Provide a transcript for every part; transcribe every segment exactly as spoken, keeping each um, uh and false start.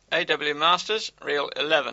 A W Masters, reel eleven.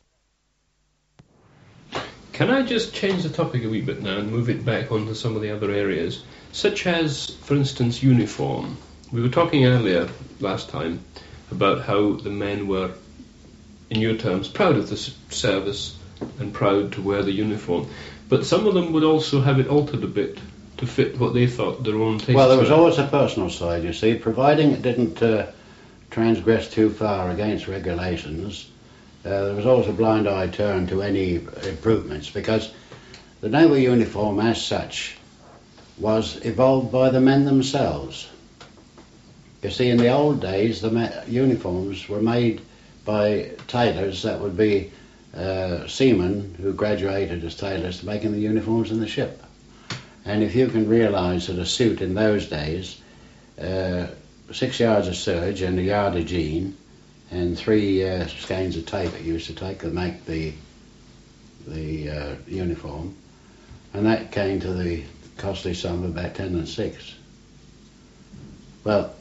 Can I just change the topic a wee bit now and move it back onto some of the other areas, such as, for instance, uniform? We were talking earlier, last time, about how the men were, in your terms, proud of the service and proud to wear the uniform. But some of them would also have it altered a bit to fit what they thought their own tastes were. Well, there was always a personal side, you see, providing it didn't uh, transgress too far against regulations. Uh, there was always a blind eye turned to any improvements, because the naval uniform as such was evolved by the men themselves. You see, in the old days, the ma- uniforms were made by tailors that would be uh, seamen who graduated as tailors, making the uniforms in the ship. And if you can realise that a suit in those days, uh, six yards of serge and a yard of jean, and three uh, skeins of tape it used to take to make the the uh, uniform, and that came to the costly sum of about ten and six. Well,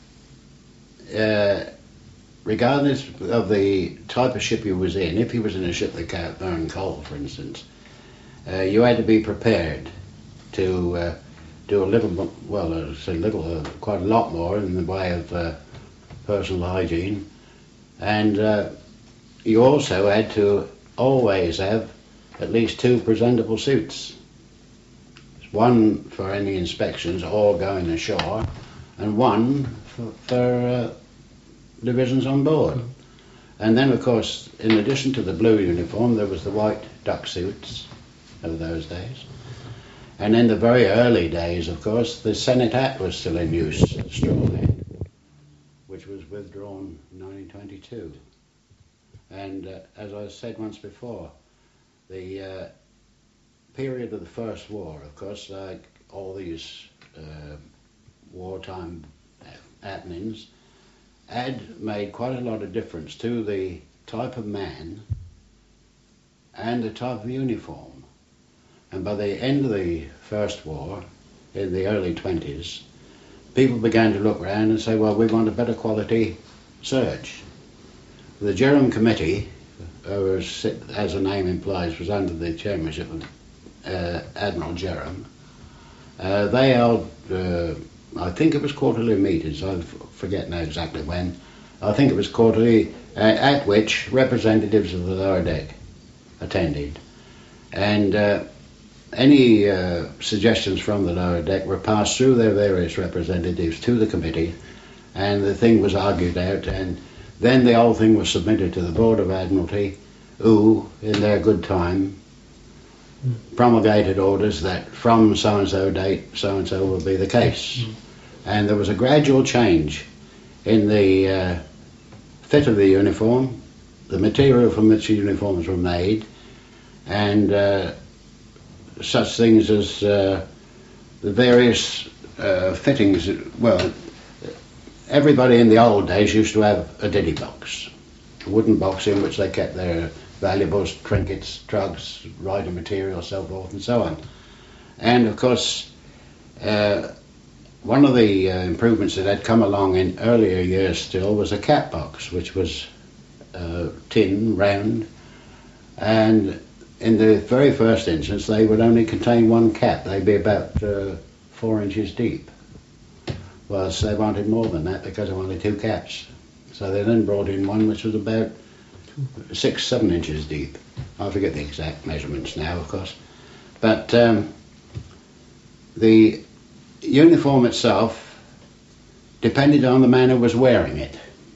uh, regardless of the type of ship you was in, if you was in a ship that burned coal, for instance, uh, you had to be prepared to uh, do a little, well, uh, a little, uh, quite a lot more in the way of uh, personal hygiene. And uh, you also had to always have at least two presentable suits. One for any inspections or going ashore, and one for, for uh, divisions on board. Mm. And then, of course, in addition to the blue uniform, there was the white duck suits of those days. And in the very early days, of course, the Senate hat was still in use, the straw hat, which was withdrawn in nineteen twenty-two. And uh, as I said once before, the uh, period of the First War, of course, like all these uh, wartime happenings, had made quite a lot of difference to the type of man and the type of uniform. And by the end of the First War, in the early twenties, people began to look around and say, well, we want a better quality serge. The Jerram Committee, uh, was, as the name implies, was under the chairmanship of uh, Admiral Jerram. Uh, they held, uh, I think it was quarterly meetings, I forget now exactly when. I think it was quarterly, uh, at which representatives of the lower deck attended. And uh, any uh, suggestions from the lower deck were passed through their various representatives to the committee, and the thing was argued out, and then the whole thing was submitted to the Board of Admiralty, who, in their good time, mm. promulgated orders that from so-and-so date, so-and-so will be the case. Mm. And there was a gradual change in the uh, fit of the uniform, the material from which the uniforms were made, and uh, such things as uh, the various uh, fittings. Well, everybody in the old days used to have a ditty box, a wooden box in which they kept their valuables, trinkets, drugs, writing material, so forth and so on. And of course, uh, one of the uh, improvements that had come along in earlier years still was a cap box, which was uh, tin, round, and in the very first instance they would only contain one cap. They'd be about uh, four inches deep. Well, they wanted more than that because they wanted two caps. So they then brought in one which was about six, seven inches deep. I forget the exact measurements now, of course. But um, the uniform itself depended on the man who was wearing it.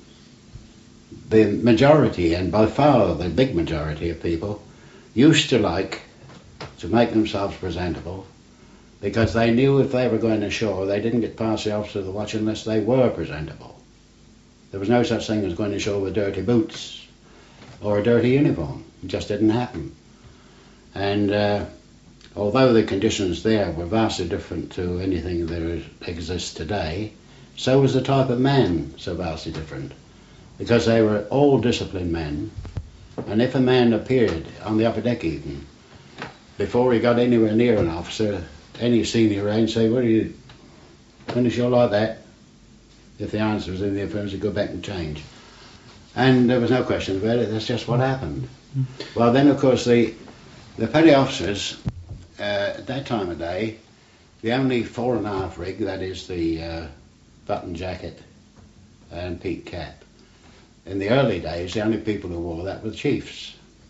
The majority, and by far the big majority of people, used to like to make themselves presentable, because they knew if they were going ashore they didn't get past the officer of the watch unless they were presentable. There was no such thing as going ashore with dirty boots or a dirty uniform. It just didn't happen. And uh, although the conditions there were vastly different to anything that exists today, so was the type of man so vastly different, because they were all disciplined men. And if a man appeared on the upper deck even, before he got anywhere near an officer, any senior range, say, what do you finish your like that? If the answer was in the affirmative, go back and change. And there was no question about it, that's just what happened. Well, then, of course, the, the petty officers, uh, at that time of day, the only four and a half rig, that is the uh, button jacket and peak cap, in the early days, the only people who wore that were the chiefs.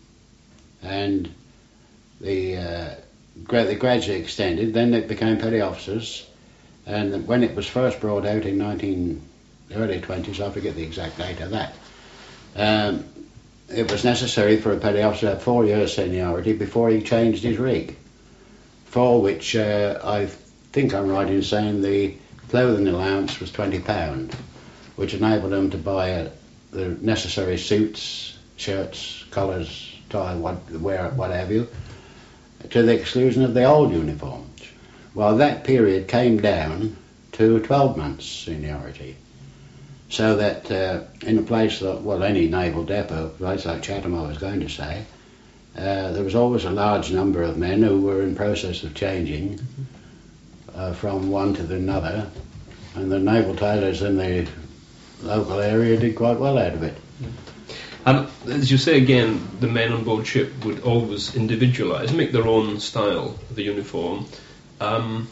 And the, uh, gra- they gradually extended, then it became petty officers, and when it was first brought out in nineteen, early twenties, I forget the exact date of that, um, it was necessary for a petty officer to have four years seniority before he changed his rig, for which uh, I think I'm right in saying the clothing allowance was twenty pounds, which enabled them to buy uh, the necessary suits, shirts, collars, tie, what, wear, what have you, to the exclusion of the old uniforms. Well, that period came down to twelve months seniority. So that uh, in a place like, well, any naval depot, a place like Chatham I was going to say, uh, there was always a large number of men who were in process of changing uh, from one to the another, and the naval tailors in the local area did quite well out of it. And as you say again, the men on board ship would always individualise, make their own style of the uniform. Um,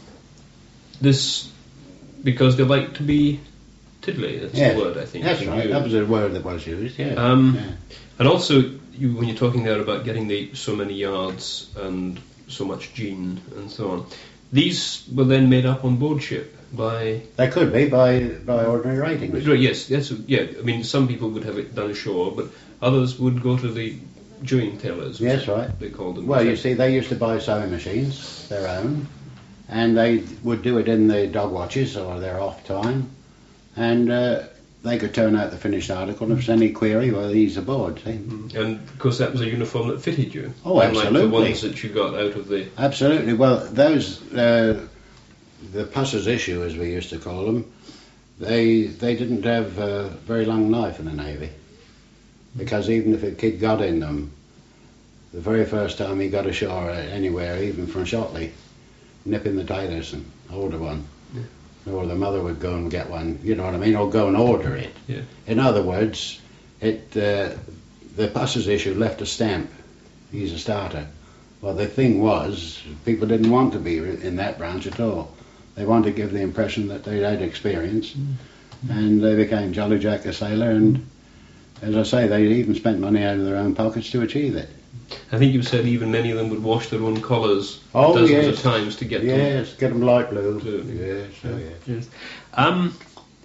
this, because they like to be tiddly, that's Yes, the word I think. that's you right, use. that was the word that was used, yeah. Um, yeah. And also, you, when you're talking there about getting the so many yards and so much jean and so on, these were then made up on board ship by... They could be by, by ordinary ratings. Right, yes, yes, yeah. I mean, some people would have it done ashore, but others would go to the joint tailors. Yes, right. They called them. Well, you see, they used to buy sewing machines, their own, and they would do it in the dog watches or their off time, and uh, they could turn out the finished article, and if there's any query, well, he's aboard, see. Mm-hmm. And of course, that was a uniform that fitted you. Oh, absolutely. Unlike the ones that you got out of the... Absolutely. Well, those, uh, the pusser's issue, as we used to call them, they they didn't have a very long life in the Navy, because even if a kid got in them, the very first time he got ashore anywhere, even from Shotley, nipping the tailors and order one. Yeah. Or the mother would go and get one, you know what I mean, or go and order it. Yeah. In other words, it uh, the pusser's issue left a stamp. He's a starter. Well, the thing was, people didn't want to be in that branch at all. They wanted to give the impression that they had experience, mm-hmm. and they became Jolly Jack the Sailor, and as I say, they even spent money out of their own pockets to achieve it. I think you said even many of them would wash their own collars oh, dozens yes. of times to get yes, them. Yes, get them light blue. blue. Yes, oh yes. yes. Um,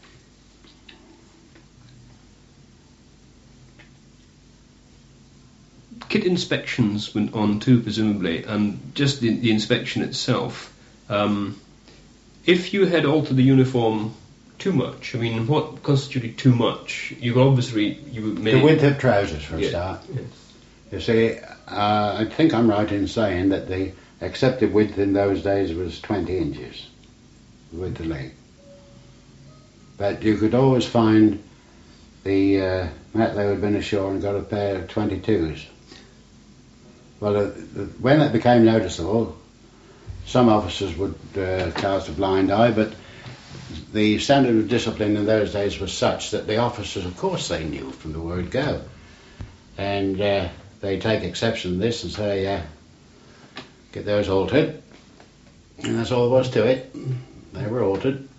kit inspections went on too, presumably, and just the, the inspection itself. Um, if you had altered the uniform too much, I mean, what constituted too much? You obviously you made the width of trousers for a yeah, start. Yes. You see, uh, I think I'm right in saying that the accepted width in those days was twenty inches with the leg. But you could always find the uh, Matlow who had been ashore and got a pair of twenty-twos. Well, uh, the, when it became noticeable, some officers would uh, cast a blind eye, but the standard of discipline in those days was such that the officers, of course, they knew from the word go. And uh, they take exception to this and say, uh, get those altered. And that's all there was to it. They were altered.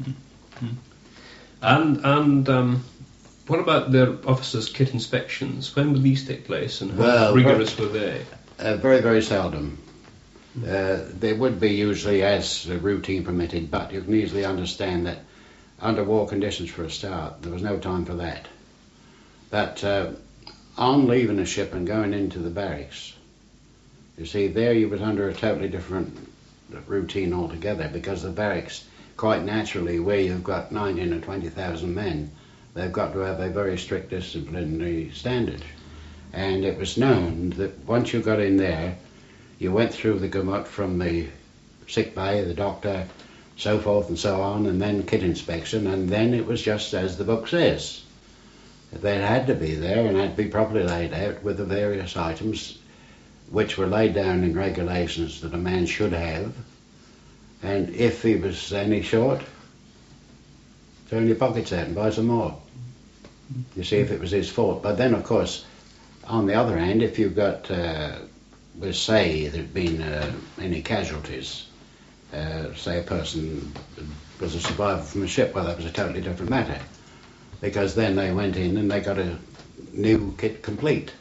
And, and um, what about their officers' kit inspections? When would these take place, and how well, rigorous were they? Uh, very, very seldom. Uh, they would be usually as the routine permitted, but you can easily understand that under war conditions for a start, there was no time for that. But uh, on leaving a ship and going into the barracks, you see, there you was under a totally different routine altogether, because the barracks, quite naturally, where you've got nineteen or twenty thousand men, they've got to have a very strict disciplinary standard. And it was known that once you got in there, you went through the gamut from the sick bay, the doctor, so forth and so on, and then kit inspection, and then it was just as the book says. They had to be there and had to be properly laid out with the various items which were laid down in regulations that a man should have, and if he was any short, turn your pockets out and buy some more. You see, if it was his fault. But then, of course, on the other hand, if you've got, uh, let's say there'd been uh, any casualties, uh, say a person was a survivor from a ship, well, that was a totally different matter. Because then they went in and they got a new kit complete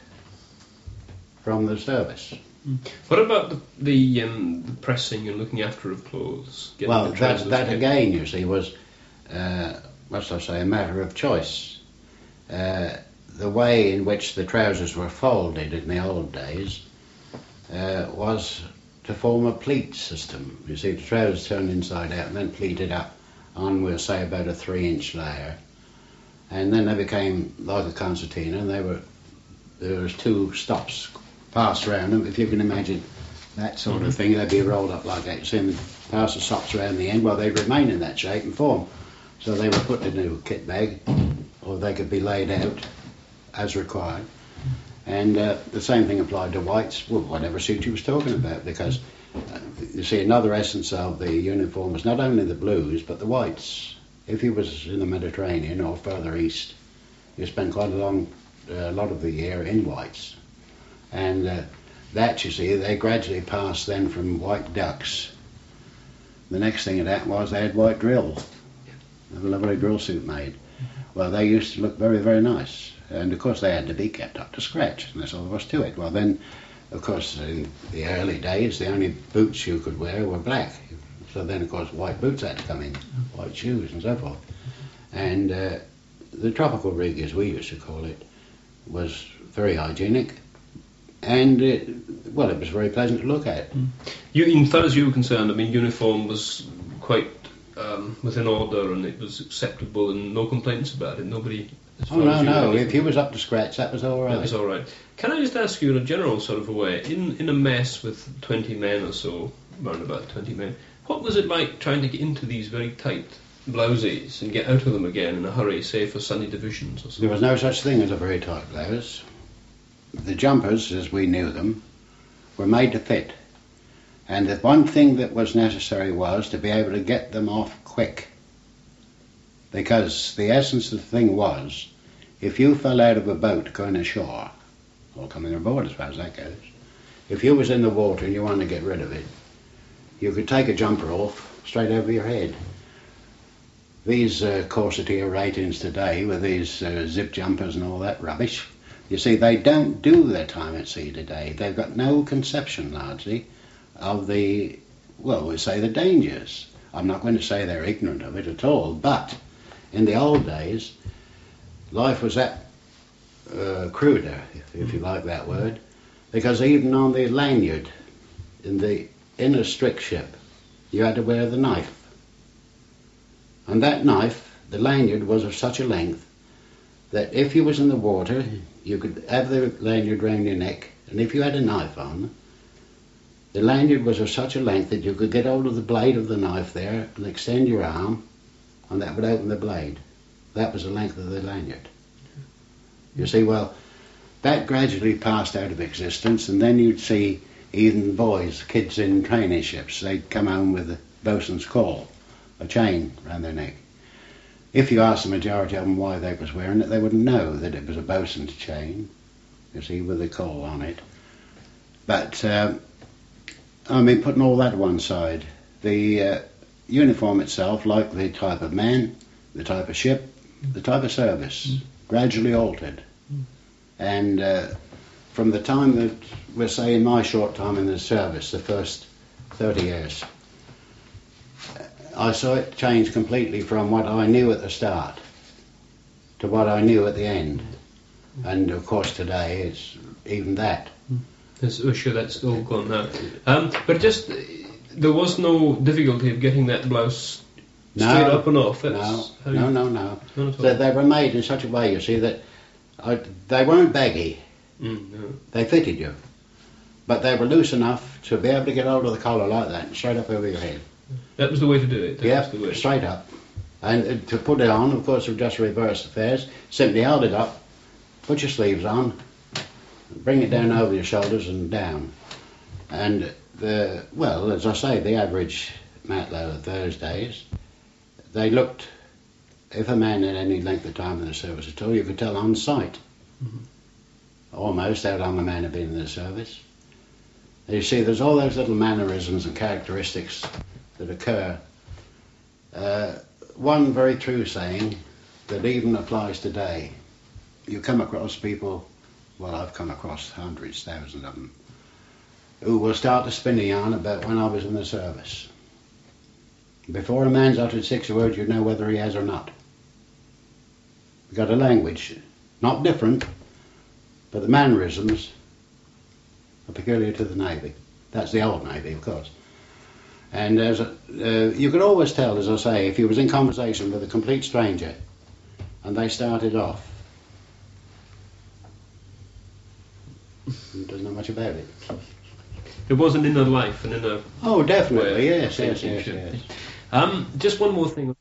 from the service. What about the the, um, the pressing and looking after of clothes? Getting Well, the that, trousers that kept- again, you see, was, uh, what shall I say, a matter of choice. Uh, the way in which the trousers were folded in the old days uh, was to form a pleat system. You see, the trousers turned inside out and then pleated up on, we'll say, about a three-inch layer. And then they became like a concertina, and they were there was two stops passed around them. If you can imagine that sort of thing, they'd be rolled up like that. You see them pass the stops around the end. Well, they'd remain in that shape and form. So they were put in a kit bag, or they could be laid out as required. And uh, the same thing applied to whites, well, whatever suit you was talking about, because uh, you see, another essence of the uniform was not only the blues, but the whites. If he was in the Mediterranean or further east, you spent quite a long uh, lot of the year in whites. And uh, that, you see, they gradually passed then from white ducks. The next thing that happened was they had white drill. A lovely drill suit made. Well, they used to look very, very nice. And of course they had to be kept up to scratch, and that's all there was to it. Well then, of course, in the early days, the only boots you could wear were black. So then, of course, white boots had to come in, white shoes and so forth. And uh, the tropical rig, as we used to call it, was very hygienic. And, it, well, it was very pleasant to look at. You, in far as you were concerned, I mean, uniform was quite um, within order, and it was acceptable, and no complaints about it. Nobody. As Oh, far no, as you no, were if you was up to scratch, that was all right. That was all right. Can I just ask you in a general sort of a way, in in a mess with twenty men or so, around about twenty men, what was it like trying to get into these very tight blouses and get out of them again in a hurry, say for Sunday divisions or something? There was no such thing as a very tight blouse. The jumpers, as we knew them, were made to fit. And the one thing that was necessary was to be able to get them off quick. Because the essence of the thing was, if you fell out of a boat going ashore, or coming aboard as far as that goes, if you was in the water and you wanted to get rid of it, you could take a jumper off straight over your head. These uh, corseteer ratings today with these uh, zip jumpers and all that rubbish, you see, they don't do their time at sea today. They've got no conception, largely, of the, well, we say the dangers. I'm not going to say they're ignorant of it at all, but in the old days, life was that uh, cruder, if, if you like that word, because even on the lanyard, in the inner strict ship, you had to wear the knife. And that knife, the lanyard, was of such a length that if you was in the water, you could have the lanyard round your neck, and if you had a knife on, the lanyard was of such a length that you could get hold of the blade of the knife there and extend your arm, and that would open the blade. That was the length of the lanyard. You see, well, that gradually passed out of existence, and then you'd see even boys, kids in training ships, they'd come home with a bosun's call, a chain round their neck. If you asked the majority of them why they was wearing it, they wouldn't know that it was a bosun's chain, you see, with a call on it. But, uh, I mean, putting all that to one side, the uh, uniform itself, like the type of man, the type of ship, the type of service, mm. gradually altered. Mm. And uh, from the time that, we'll say in my short time in the service, the first thirty years, I saw it change completely from what I knew at the start to what I knew at the end. And of course today it's even that. Yes, we're sure that's all gone now. Um, but just, there was no difficulty of getting that blouse no, straight up and off? No, how no, you, no, no. Not at all. They, they were made in such a way, you see, that I, they weren't baggy. Mm, no. They fitted you. But they were loose enough to be able to get hold of the collar like that and straight up over your head. That was the way to do it? That yeah, was the way. Straight up. And uh, to put it on, of course, we just reversed affairs. Simply held it up, put your sleeves on, bring it down over your shoulders and down. And, the well, as I say, the average matlow of those days, they looked if a man had any length of time in the service at all, you could tell on sight, Mhm. almost, how long a man had been in the service. You see, there's all those little mannerisms and characteristics that occur. Uh, one very true saying that even applies today. You come across people, well, I've come across hundreds, thousands of them, who will start to spin a yarn about when I was in the service. Before a man's uttered six words, you know whether he has or not. We've got a language, not different, but the mannerisms are peculiar to the Navy. That's the old Navy, of course. And as a, uh, you could always tell, as I say, if you was in conversation with a complete stranger and they started off, he doesn't know much about it. There was an inner life, an inner Oh, definitely, way of yes, yes, thinking, yes, shouldn't yes. there? Um, just one more thing.